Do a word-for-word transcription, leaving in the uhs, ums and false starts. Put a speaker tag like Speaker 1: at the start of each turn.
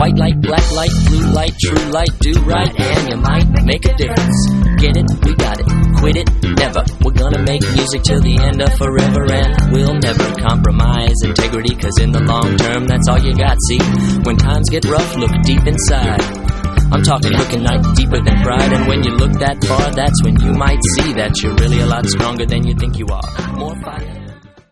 Speaker 1: White light, black light, blue light, true light, do right, and you might make a difference. Get it? We got it. Quit it? Never. We're gonna make music till the end of forever, and we'll never compromise integrity, cause in the long term, that's all you got, see? When times get rough, look deep inside. I'm talking looking like deeper than pride, and when you look that far, that's when you might see that you're really a lot stronger than you think you are. More fire.